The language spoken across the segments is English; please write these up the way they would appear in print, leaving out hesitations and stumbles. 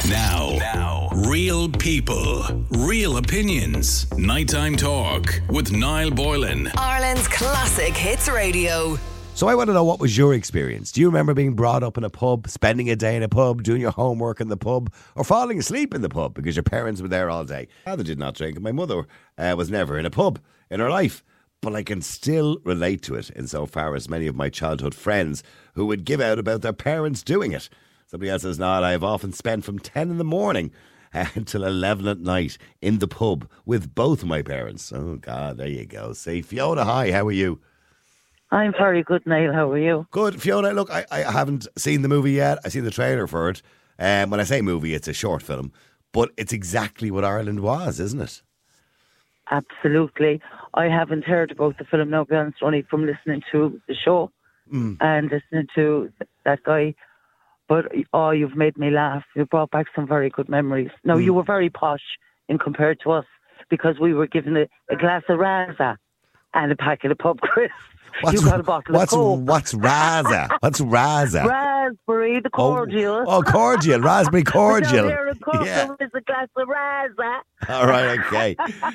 Now, real people, real opinions. Nighttime talk with Niall Boylan. Ireland's classic hits radio. So I want to know, what was your experience? Do you remember being brought up in a pub, spending a day in a pub, doing your homework in the pub, or falling asleep in the pub because your parents were there all day? My father did not drink, and my mother was never in a pub in her life. But I can still relate to it insofar as many of my childhood friends who would give out about their parents doing it. Somebody else says, I have often spent from 10 in the morning until 11 at night in the pub with both of my parents. Oh, God, there you go. See, Fiona, hi, how are you? I'm very good, Niall. How are you? Good. Fiona, look, I haven't seen the movie yet. I've seen the trailer for it. When I say movie, it's a short film. But it's exactly what Ireland was, isn't it? Absolutely. I haven't heard about the film, now, to be honest, only from listening to the show and listening to that guy. But, you've made me laugh. You brought back some very good memories. Now, you were very posh in compared to us because we were given a glass of Raza and a packet of pub crisps. You got a bottle of Coke. What's Raza? What's Raza? Raspberry, the cordial. Oh, cordial. Raspberry cordial. There is a glass of Raza. All right, okay.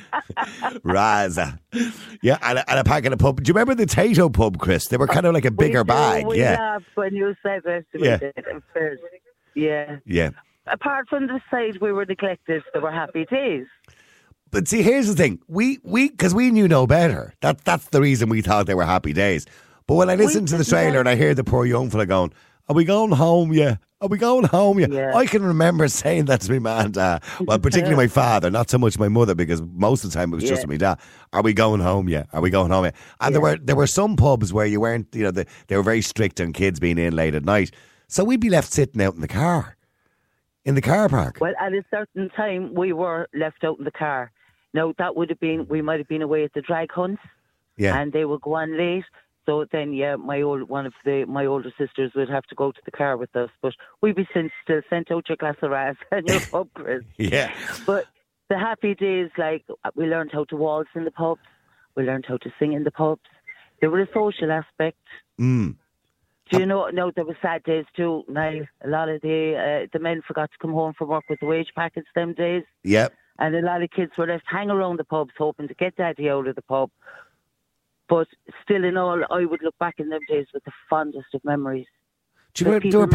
Raza. Yeah, and a packet of pub. Do you remember the Tato pub, Chris? They were kind of like a bigger bag. We laughed when you said it. Yeah. Yeah. Yeah. Apart from the side we were neglected, there were happy days. But see, here's the thing. Because we knew no better. That's the reason we thought they were happy days. But when I listen to the trailer and I hear the poor young fella going, "Are we going home yet? Are we going home yet?" Yeah. I can remember saying that to my man and dad. Well, particularly my father, not so much my mother, because most of the time it was just my dad. "Are we going home yet? Are we going home yet?" And there were some pubs where you weren't, they were very strict on kids being in late at night. So we'd be left sitting out in the car park. Well, at a certain time, we were left out in the car. Now, that would have been, we might have been away at the drag hunts, and they would go on late. So then, one of my older sisters would have to go to the car with us. But we'd be still sent out your glass of Raz and your pub crisps. Yeah. But the happy days, like, we learned how to waltz in the pubs. We learned how to sing in the pubs. There was a social aspect. Do you know, no, there were sad days too. Now, a lot of the men forgot to come home from work with the wage packets them days. Yep. And a lot of kids were left hang around the pubs hoping to get daddy out of the pub. But still in all, I would look back in them days with the fondest of memories. There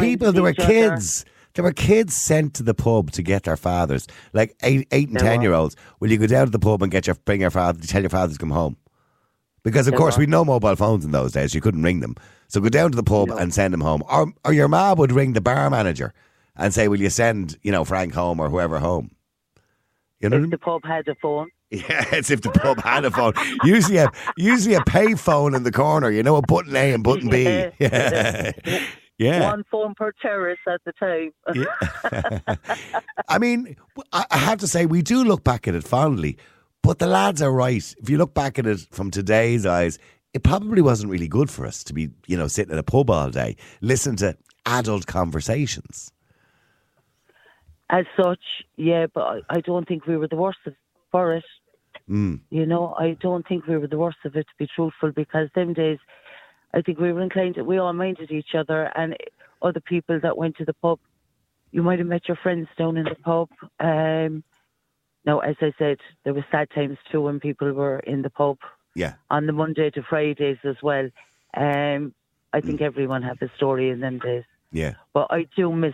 were kids sent to the pub to get their fathers, like 8 and 10-year-olds. Will you go down to the pub and bring your father, tell your father to come home? Because, of course, we had no mobile phones in those days. You couldn't ring them. So go down to the pub and send them home. Or your ma would ring the bar manager and say, "Will you send, Frank home or whoever home?" You know, if the pub had a phone. Yeah, it's if the pub had a phone. Usually a pay phone in the corner, a button A and button B. Yeah. Yeah. One phone per terrace at the time. Yeah. I mean, I have to say, we do look back at it fondly, but the lads are right. If you look back at it from today's eyes, it probably wasn't really good for us to be, sitting in a pub all day, listening to adult conversations. As such, but I don't think we were the worst for it. I don't think we were the worst of it, to be truthful, because them days, I think we were inclined to, we all minded each other, and other people that went to the pub. You might have met your friends down in the pub. Now, as I said, there were sad times too when people were in the pub. Yeah. On the Monday to Fridays as well. I think everyone had a story in them days. Yeah. But I do miss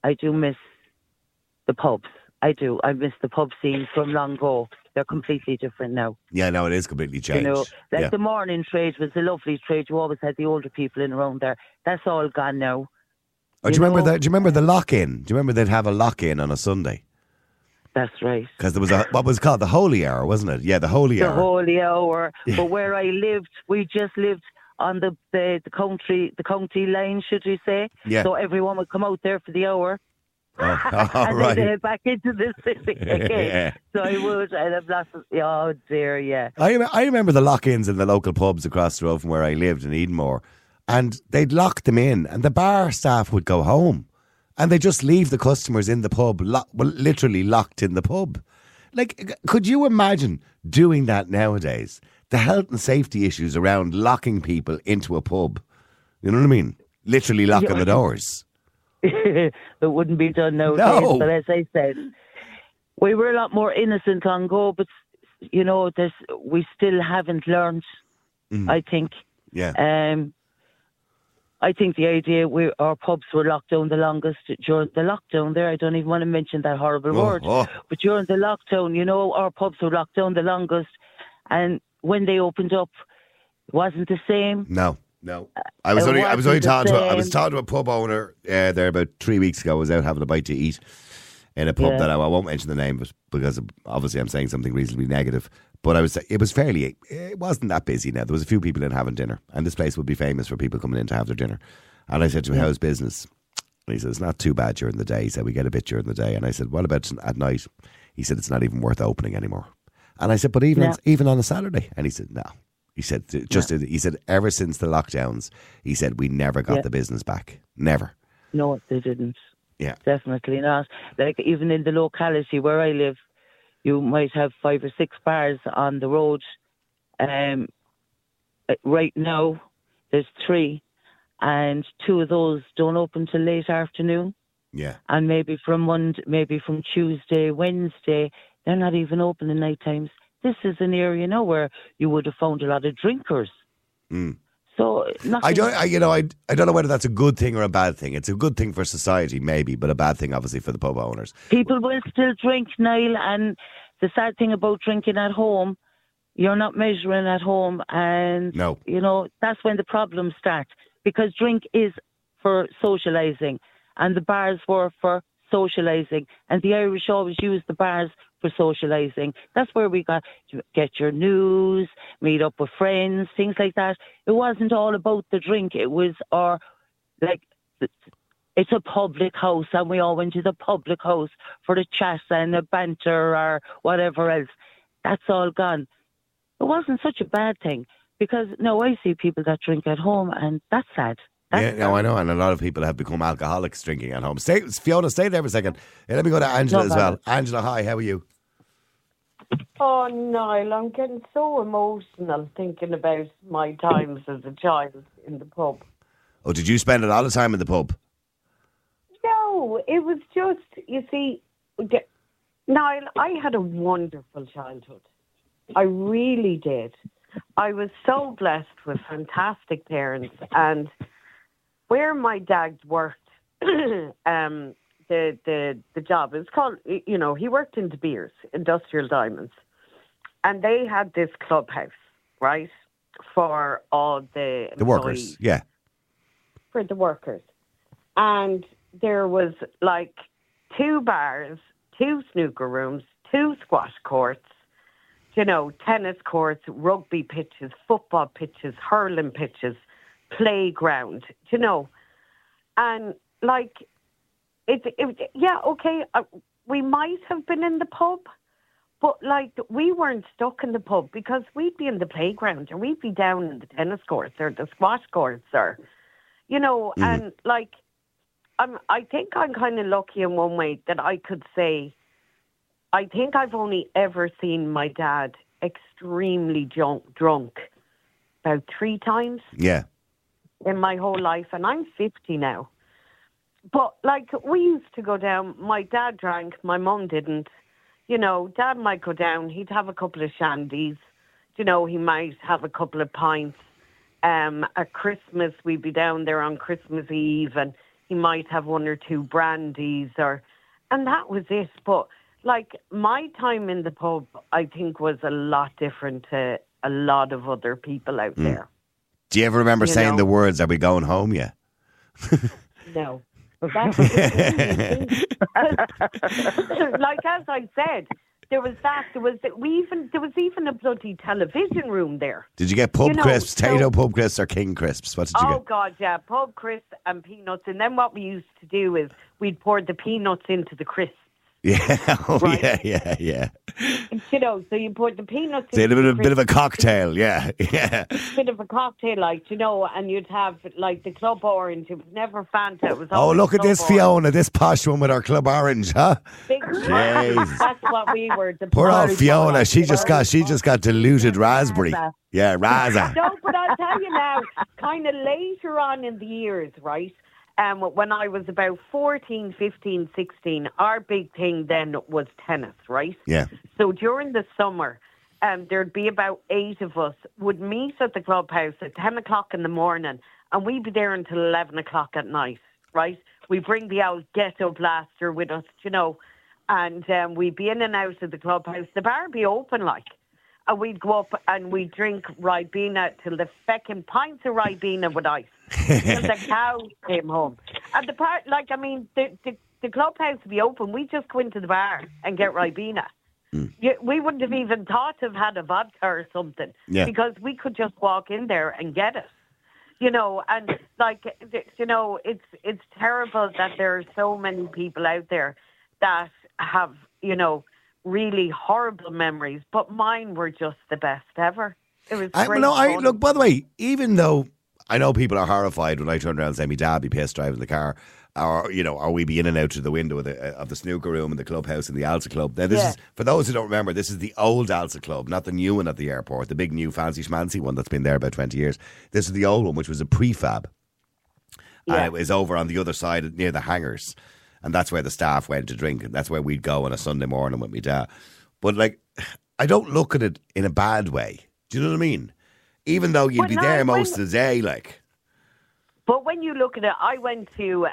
the pubs. I do. I miss the pub scene from long ago. They're completely different now. Yeah, no, it is completely changed. The morning trade was a lovely trade. You always had the older people in around there. That's all gone now. Oh, do you remember the lock-in? Do you remember they'd have a lock-in on a Sunday? That's right. Because there was what was called the Holy Hour, wasn't it? Yeah, the Holy Hour. The Holy Hour. Yeah. But where I lived, we just lived on the county line, should we say? Yeah. So everyone would come out there for the hour. Oh, and right. then they head back into the city again. Yeah. So I would, and I've lost. Oh dear, yeah. I remember the lock-ins in the local pubs across the road from where I lived in Edenmore, and they'd lock them in, and the bar staff would go home, and they just leave the customers in the pub, literally locked in the pub. Like, could you imagine doing that nowadays? The health and safety issues around locking people into a pub. You know what I mean? Literally locking the doors. it wouldn't be done nowadays. No. But as I said, we were a lot more innocent on go, but, you know, we still haven't learned, I think. Yeah. I think the idea our pubs were locked down the longest during the lockdown there. I don't even want to mention that horrible word. But during the lockdown, you know, our pubs were locked down the longest. And when they opened up, it wasn't the same. No. I was talking to a pub owner there about 3 weeks ago. I was out having a bite to eat in a pub that I won't mention the name, but because obviously I'm saying something reasonably negative. But it wasn't that busy now. There was a few people in having dinner, and this place would be famous for people coming in to have their dinner. And I said to him, how's business? And he said, it's not too bad during the day. He said, we get a bit during the day. And I said, what about at night? He said, it's not even worth opening anymore. And I said, but even on a Saturday? And he said, no. He said, he said, ever since the lockdowns, he said, we never got the business back. Never. No, they didn't. Yeah. Definitely not. Like, even in the locality where I live, you might have 5 or 6 bars on the road. Right now, there's 3, and 2 of those don't open till late afternoon. Yeah. And maybe from Tuesday, Wednesday, they're not even open in night times. This is an area now where you would have found a lot of drinkers. So I don't know whether that's a good thing or a bad thing. It's a good thing for society, maybe, but a bad thing, obviously, for the pub owners. People will still drink, Niall, and the sad thing about drinking at home, you're not measuring at home, and you know, that's when the problems start, because drink is for socialising, and the bars were for socialising, and the Irish always use the bars for socialising. That's where we got to get your news, meet up with friends, things like that. It wasn't all about the drink. It was it's a public house, and we all went to the public house for the chat and the banter or whatever else. That's all gone. It wasn't such a bad thing, because now I see people that drink at home, and that's sad. I know, and a lot of people have become alcoholics drinking at home. Fiona, stay there for a second. Let me go to Angela as well. Angela, hi, how are you? Oh, Niall, I'm getting so emotional thinking about my times as a child in the pub. Oh, did you spend a lot of time in the pub? No, it was just, you see, Niall, I had a wonderful childhood. I really did. I was so blessed with fantastic parents, and where my dad worked, the job is called, you know, he worked in De Beers, Industrial Diamonds, and they had this clubhouse, right, for all the workers, yeah, for the workers, and there was like 2 bars, 2 snooker rooms, 2 squash courts, you know, tennis courts, rugby pitches, football pitches, hurling pitches, playground, you know, and like we might have been in the pub, but like we weren't stuck in the pub, because we'd be in the playground, or we'd be down in the tennis courts or the squash courts, or you know, and like I think I'm kind of lucky in one way that I could say I think I've only ever seen my dad extremely drunk about 3 times. Yeah. In my whole life, and I'm 50 now. But like, we used to go down, my dad drank, my mum didn't. You know, Dad might go down, he'd have a couple of shandies, you know, he might have a couple of pints. At Christmas, we'd be down there on Christmas Eve, and he might have 1 or 2 brandies, and that was it. But like, my time in the pub, I think, was a lot different to a lot of other people out there. Do you ever remember saying the words, "Are we going home yet?" No. Like, as I said, there was even a bloody television room there. Did you get pub crisps, Tato pub crisps, or King crisps? What did you get? Oh God, yeah, pub crisps and peanuts. And then what we used to do is we'd pour the peanuts into the crisps. Yeah, right? yeah. You know, so you put the peanuts in. So a bit of a cocktail, yeah. Bit of a cocktail, like, you know, and you'd have like the Club Orange. It was never Fanta. It was look at this Orange. Fiona, this posh one with our Club Orange, huh? That's what we were. Poor old Fiona, she just got diluted raspberry. Yeah, Raza. No, but I'll tell you now, kind of later on in the years, right? when I was about 14, 15, 16, our big thing then was tennis, right? Yeah. So during the summer, there'd be about 8 of us would meet at the clubhouse at 10 o'clock in the morning, and we'd be there until 11 o'clock at night, right? We bring the old ghetto blaster with us, you know, and we'd be in and out of the clubhouse. The bar would be open, like, and we'd go up and we'd drink Ribena till the feckin' pints of Ribena with ice. Till the cows came home. And the part, like, I mean, the clubhouse would be open. We'd just go into the bar and get Ribena. We wouldn't have even thought of had a vodka or something, because we could just walk in there and get it. You know, and like, you know, it's terrible that there are so many people out there that have, you know, really horrible memories, but mine were just the best ever. It was great fun. Look, by the way, even though I know people are horrified when I turn around and say, my dad be pissed driving the car, or, you know, or we be in and out through the window of the snooker room and the clubhouse and the Alsa Club. Now, this is, for those who don't remember, this is the old Alsa Club, not the new one at the airport, the big new fancy schmancy one that's been there about 20 years. This is the old one, which was a prefab. Yeah. And it was over on the other side near the hangars. And that's where the staff went to drink. And that's where we'd go on a Sunday morning with my dad. But, like, I don't look at it in a bad way. Do you know what I mean? Even though you'd be there most of the day, like. But when you look at it, I went to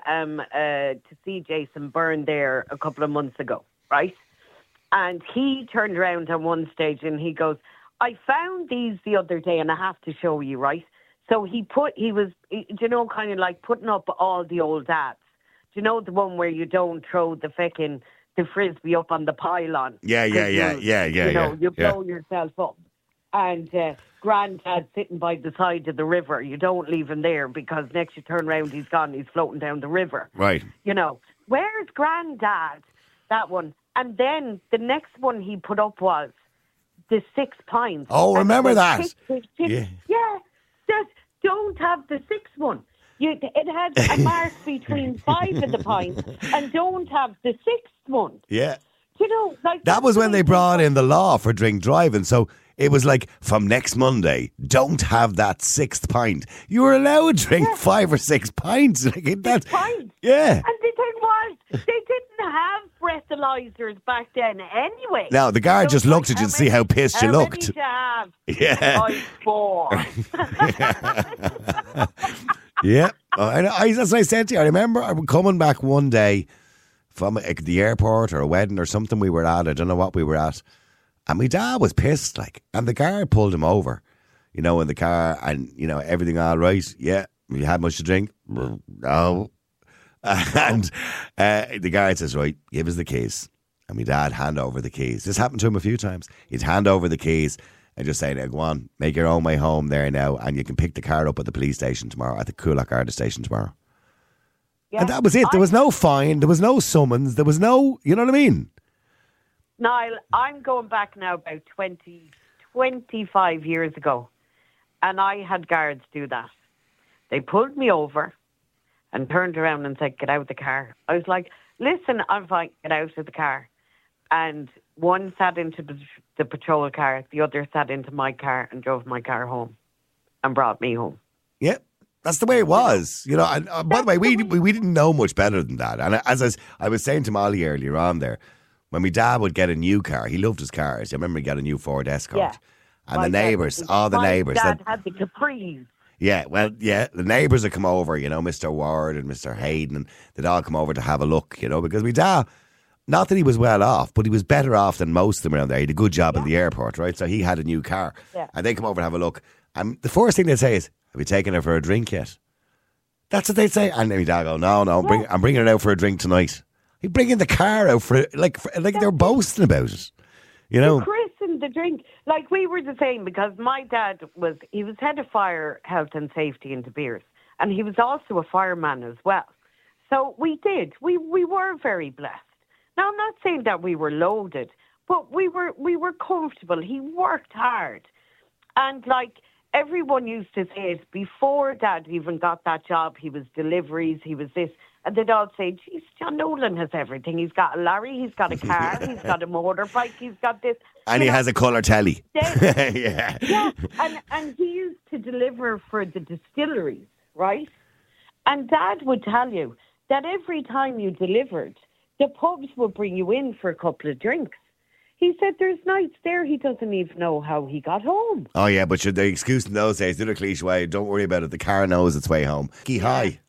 see Jason Byrne there a couple of months ago, right? And he turned around on one stage and he goes, I found these the other day and I have to show you, right? So he was, you know, kind of like putting up all the old ads. Do you know the one where you don't throw the frisbee up on the pylon? Yeah. You know, you blow yourself up. And Granddad sitting by the side of the river. You don't leave him there because next you turn around, he's gone. He's floating down the river. Right. You know, where's Granddad? That one. And then the next one he put up was the 6 pints. Oh, remember that? Yeah. Just don't have the 6th one. It had a mark between 5 of the pints and don't have the 6th one. Yeah. You know, like that was when they brought in the law for drink driving. So it was like, from next Monday, don't have that 6th pint. You were allowed to drink 5 or 6 pints. Like, 6 pints. Yeah. And the thing was, they didn't have breathalyzers back then anyway. No, the guard just looked at you to see how pissed you looked. How many to have? Yeah. 4. Yeah. That's what I said to you. I remember I was coming back one day from the airport or a wedding or something we were at. I don't know what we were at. And my dad was pissed, like, and the guard pulled him over, you know, in the car, and, you know, everything all right. Yeah. You had much to drink? No. And the guard says, right, give us the keys. And my dad hand over the keys. This happened to him a few times. He'd hand over the keys and just say, go on, make your own way home there now, and you can pick the car up at the police station tomorrow, at the Coolock Garda station tomorrow. Yeah. And that was it. There was no fine. There was no summons. There was no, you know what I mean? Niall, I'm going back now about 25 years ago, and I had guards do that. They pulled me over and turned around and said, get out of the car. I was like, listen, I'm fine, get out of the car. And one sat into the patrol car, the other sat into my car and drove my car home and brought me home. Yeah. That's the way it was, you know. And by the way, we didn't know much better than that. And as I was saying to Molly earlier on there, when my dad would get a new car, he loved his cars. I remember he got a new Ford Escort. Yeah. And the neighbours, all the neighbours. My dad had the Capris. Yeah, well, yeah, the neighbours would come over, you know, Mr. Ward and Mr. Hayden, and they'd all come over to have a look, you know, because my dad, not that he was well off, but he was better off than most of them around there. He had a good job in the airport, right? So he had a new car. Yeah. And they come over and have a look. And the first thing they'd say is, have you taken her for a drink yet? That's what they'd say. And then my dad go, no, I'm bringing her out for a drink tonight. He'd bring in the car out for like they're boasting about it, you know. Chris and the drink, like we were the same, because my dad was head of fire, health and safety in De Beers, and he was also a fireman as well. So we were very blessed. Now I'm not saying that we were loaded, but we were comfortable. He worked hard, and like everyone used to say it before Dad even got that job. He was deliveries, he was this. And they'd all say, geez, John Nolan has everything. He's got a lorry, he's got a car, he's got a motorbike, he's got this. And he has a colour telly. Yeah. And he used to deliver for the distilleries, right? And Dad would tell you that every time you delivered, the pubs would bring you in for a couple of drinks. He said there's nights there he doesn't even know how he got home. Oh, yeah, but the excuse in those days, the other cliche way, don't worry about it, the car knows its way home. Hi.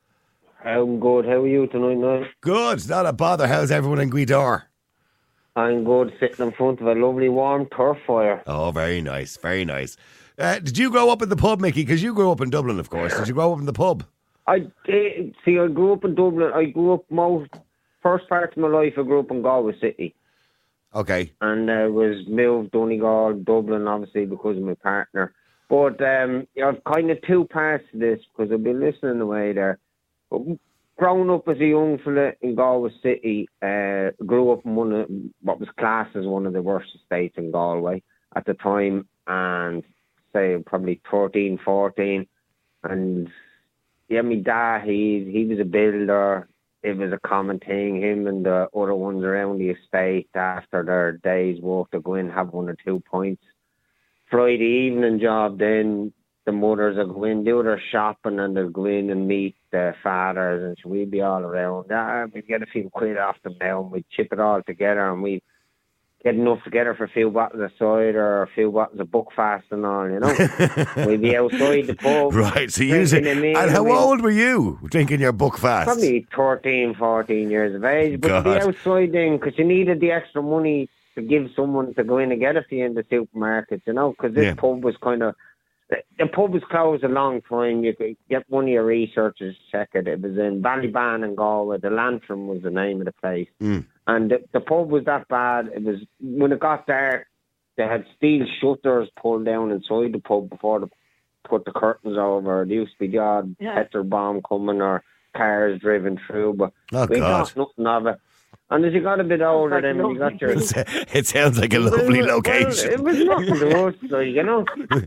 I'm good. How are you tonight, Niall? Good, not a bother. How's everyone in Gweedore? I'm good, sitting in front of a lovely warm turf fire. Oh, very nice, very nice. Did you grow up in the pub, Mickey? Because you grew up in Dublin, of course. Did you grow up in the pub? I grew up in Dublin. I grew up first part of my life, I grew up in Galway City. Okay. And I was moved Donegal, Dublin, obviously, because of my partner. But I've kind of two parts to this, because I've been listening away there. But growing up as a young fella in Galway City, grew up in what was classed as one of the worst estates in Galway at the time, and say probably 13, 14. And yeah, my dad, he was a builder. It was a common thing. Him and the other ones around the estate, after their day's work, to go in, have 1 or 2 pints. Friday evening job, then the mothers will go in, do their shopping, and they'll go in and meet the fathers, and so we'd be all around. We'd get a few quid off them now, and we'd chip it all together, and we'd get enough together for a few bottles of cider or a few bottles of Buckfast and all, you know. We'd be outside the pub. Right, so and how old were you drinking your Buckfast? Probably 13, 14 years of age. But you'd be outside then, because you needed the extra money to give someone to go in and get it for you in the supermarket, you know, because this pub was kind of... The pub was closed a long time. You could get one of your researchers to check it. It was in Ballyban in Galway. The Lantern was the name of the place. And the pub was that bad. It was, when it got dark, they had steel shutters pulled down inside the pub before they put the curtains over. There used to be the odd petrol bomb coming or cars driven through, but we got nothing of it. And as you got a bit older, then when you got your... It sounds like a lovely location. It was nothing the worst, you know.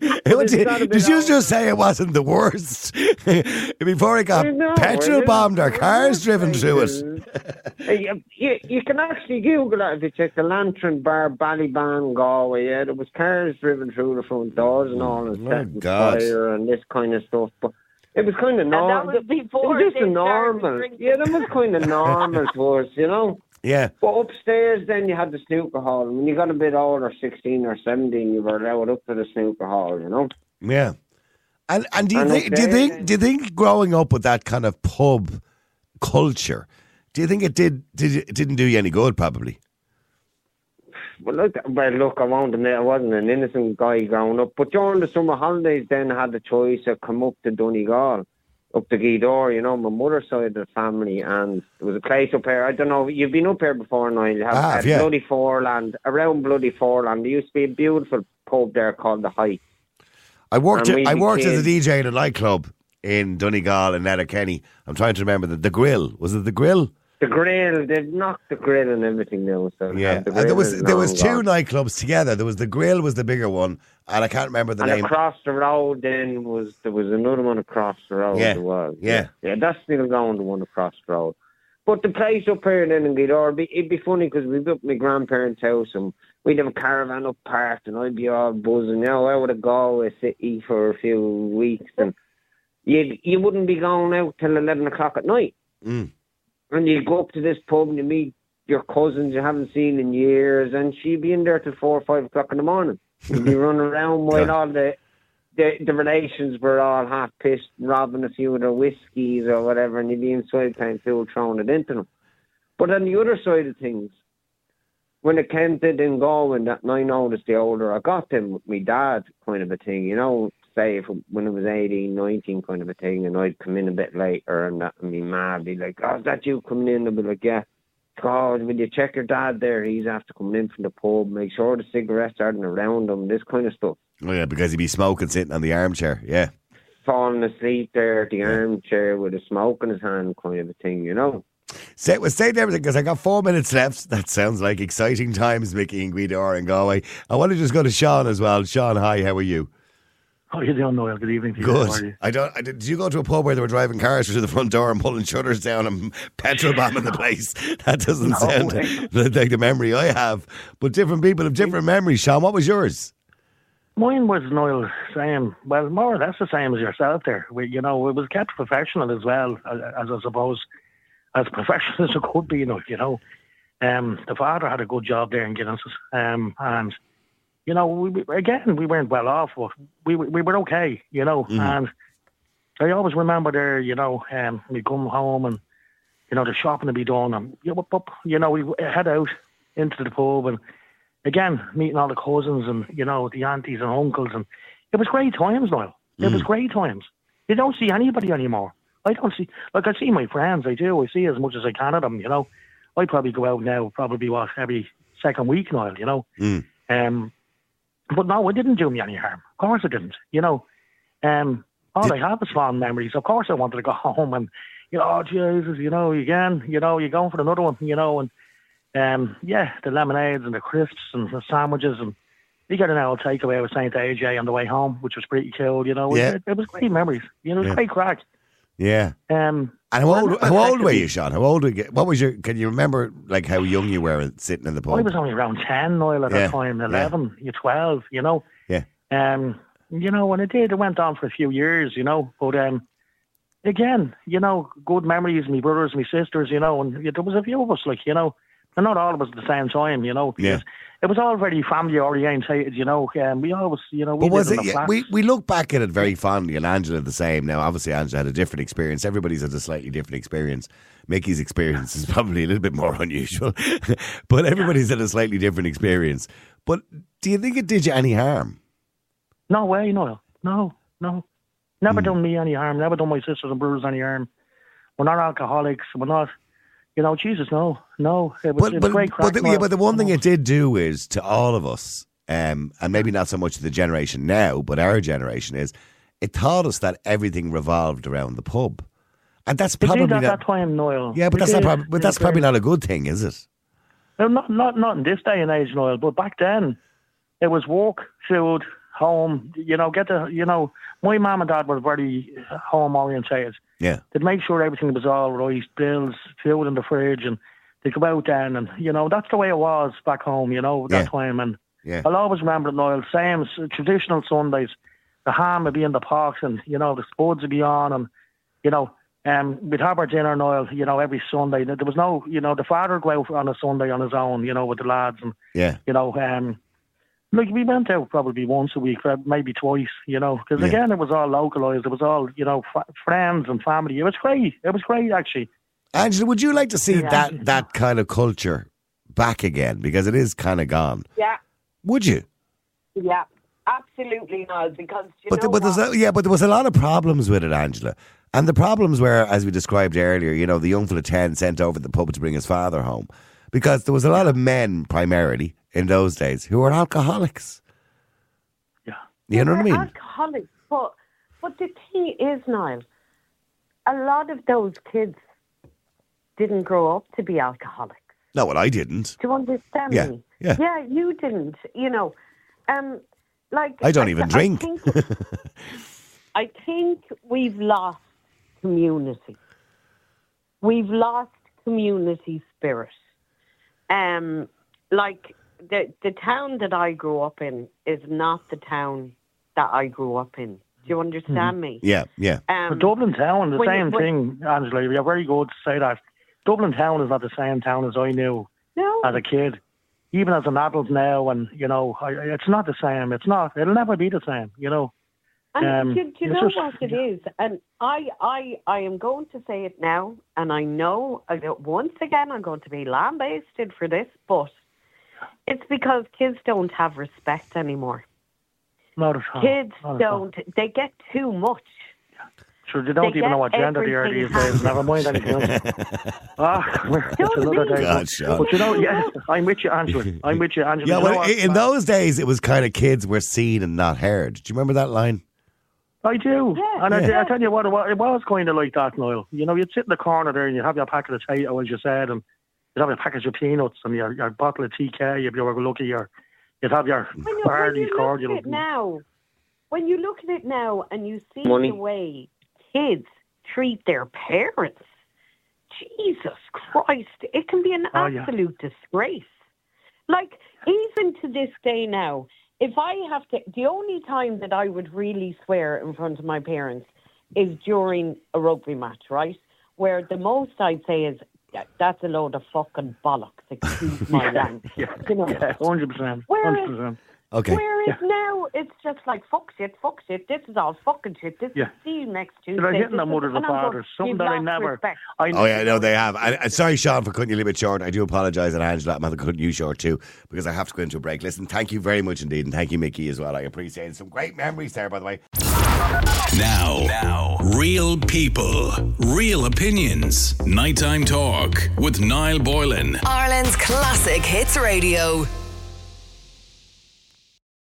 Did you just say it wasn't the worst? Before it got petrol bombed or cars driven through it? You can actually Google that if you check the Lantern Bar, Ballyban, Galway. Yeah, there was cars driven through the front doors and all, and setting fire and this kind of stuff. But it was kind of normal. That was before it was just normal. Yeah, that was kind of normal to us, you know. Yeah. But upstairs then you had the snooker hall. When you got a bit older, 16 or 17, you were allowed up to the snooker hall, you know. Yeah. And do you think growing up with that kind of pub culture, do you think it didn't do you any good, probably? Well, look, I won't admit I wasn't an innocent guy growing up. But during the summer holidays, then I had the choice of come up to Donegal, up to Gweedore, you know, my mother's side of the family, and there was a place up here. I don't know, you've been up here before, Niall. You have Bloody Foreland, around Bloody Foreland. There used to be a beautiful pub there called The Heights. I worked as a DJ in a nightclub in Donegal and Letterkenny. I'm trying to remember the Grill. Was it the Grill? The Grill, they've knocked the Grill and everything now. So yeah, there was two nightclubs together. There was the Grill was the bigger one, and I can't remember the name. And across the road then there was another one across the road. Yeah. That's still going, the one across the road. But the place up here then in Gweedore, it'd be funny because we'd be up at my grandparents' house and we'd have a caravan up parked and I'd be all buzzing, you know, out of Galway City for a few weeks, and you wouldn't be going out till 11 o'clock at night. And you go up to this pub and you meet your cousins you haven't seen in years, and she'd be in there till 4 or 5 o'clock in the morning. You'd be running around while all the relations were all half pissed, robbing a few of their whiskies or whatever, and you'd be inside playing fool, throwing it into them. But on the other side of things, when it came to then going, that I noticed the older I got them with my dad kind of a thing, you know, say when I was 18, 19 kind of a thing, and I'd come in a bit later and that, and my ma would be like, oh, is that you coming in? I'd be like, yeah. God, will you check your dad there? He's after coming in from the pub. Make sure the cigarettes aren't around him, this kind of stuff. Oh yeah, because he'd be smoking sitting on the armchair, yeah. Falling asleep there at the armchair with a smoke in his hand kind of a thing, you know. Say everything, because I got 4 minutes left. That sounds like exciting times, Mickey and Gweedore and Galway. I want to just go to Sean as well. Sean, hi, how are you? How are you doing, Noel? Good evening to you. Good. Did you go to a pub where they were driving cars through the front door and pulling shutters down and petrol bombing the place? That doesn't sound like the memory I have. But different people have different memories. Sean, what was yours? Mine was, Niall, same. Well, more or less the same as yourself there. It was kept professional as well, as I suppose, as professional as it could be, the father had a good job there in Guinness, and, we weren't well off, but we were okay, and I always remember there, we come home and, the shopping to be done, and, we head out into the pub and, again, meeting all the cousins and, the aunties and uncles, and it was great times, Niall. It was great times. You don't see anybody anymore. I see my friends, I do. I see as much as I can of them, I probably go out now, every second week, Niall, but no, it didn't do me any harm. Of course it didn't, all I have is fond memories. Of course I wanted to go home and, oh, Jesus, again, you're going for another one, and, the lemonades and the crisps and the sandwiches, and you get an old takeaway with St. AJ on the way home, which was pretty cool, It was great memories, it was great crack. Yeah. And how old were you, Sean? How old were you? Can you remember, like, how young you were sitting in the pub? I was only around 10, Niall, at that time, 11, you're 12, Yeah. And it went on for a few years, but, again, good memories, my brothers, my sisters, and there was a few of us, like, and not all of us at the same time, because it was all very family orientated, we always, But was it? Yeah, we look back at it very fondly, and Angela the same. Now, obviously, Angela had a different experience. Everybody's had a slightly different experience. Mickey's experience is probably a little bit more unusual, but everybody's had a slightly different experience. But do you think it did you any harm? No way, Niall. No. Never done me any harm. Never done my sisters and brothers any harm. We're not alcoholics. We're not. Jesus, no. It was great crack. But the one thing it did do is, to all of us, and maybe not so much the generation now, but our generation it taught us that everything revolved around the pub. And that's probably at that time, Niall. Yeah, but that's probably not a good thing, is it? Well, not in this day and age, Niall, but back then, it was work, food, home, my mum and dad were very home orientated. Yeah. They'd make sure everything was all right, bills, food in the fridge, and they'd go out then, and, that's the way it was back home, that time. And I'll always remember it, Niall, same traditional Sundays, the ham would be in the pot, and, the spuds would be on, and, we'd have our dinner, Niall, every Sunday. There was no, the father would go out on a Sunday on his own, with the lads, and, like, we went out probably once a week, maybe twice, because again, it was all localised. It was all, friends and family. It was great. It was great, actually. Angela, would you like to see that kind of culture back again? Because it is kind of gone. Yeah. Would you? Yeah, absolutely not. Because but there was a lot of problems with it, Angela. And the problems were, as we described earlier, the young fella 10 sent over to the pub to bring his father home. Because there was a lot of men, primarily, in those days, who were alcoholics. Yeah. You know what I mean? Alcoholics. But the thing is, Niall, a lot of those kids didn't grow up to be alcoholics. No, well, I didn't. Do you understand me? Yeah. Yeah, you didn't. I don't even drink. I think we've lost community. We've lost community spirit. The town that I grew up in is not the town that I grew up in. Do you understand me? Yeah. But Dublin town, same thing, Angela. You're very good to say that. Dublin town is not the same town as I knew as a kid. Even as an adult now, and, it's not the same. It's not. It'll never be the same, And do you know what it is? And I am going to say it now, and I know, once again, I'm going to be lambasted for this, but it's because kids don't have respect anymore. Not at all. Kids don't. They get too much. Sure, they don't even know what gender they are these days. Never mind anything else. It's another day. God, Sean. But I'm with you, Angela. Yeah, well, in those days, it was kind of kids were seen and not heard. Do you remember that line? I do. Yeah. And I tell you what, it was kind of like that, Niall. You'd sit in the corner there and you'd have your packet of potato, as you said, and you'd have your package of peanuts and your bottle of TK if you were lucky, you'd have your Barley's cordial. When you look at it now and you see the way kids treat their parents, Jesus Christ, it can be an absolute disgrace. Like, even to this day now, if I have to, the only time that I would really swear in front of my parents is during a rugby match, right? Where the most I'd say is, that's a load of fucking bollocks, excuse my language. Yeah, you know? 100%. Whereas 100%. Okay. Whereas now it's just like fuck shit. This is all fucking shit. See you next Tuesday. They're hitting their mothers and fathers. Something that I never. Oh yeah, no, they have. And sorry, Sean, for cutting you a little bit short. I do apologise, and Angela, I'm cutting you short too because I have to go into a break. Listen, thank you very much indeed, and thank you, Mickey, as well. I appreciate it. Some great memories there, by the way. Now, real people, real opinions. Nighttime Talk with Niall Boylan. Ireland's Classic Hits Radio.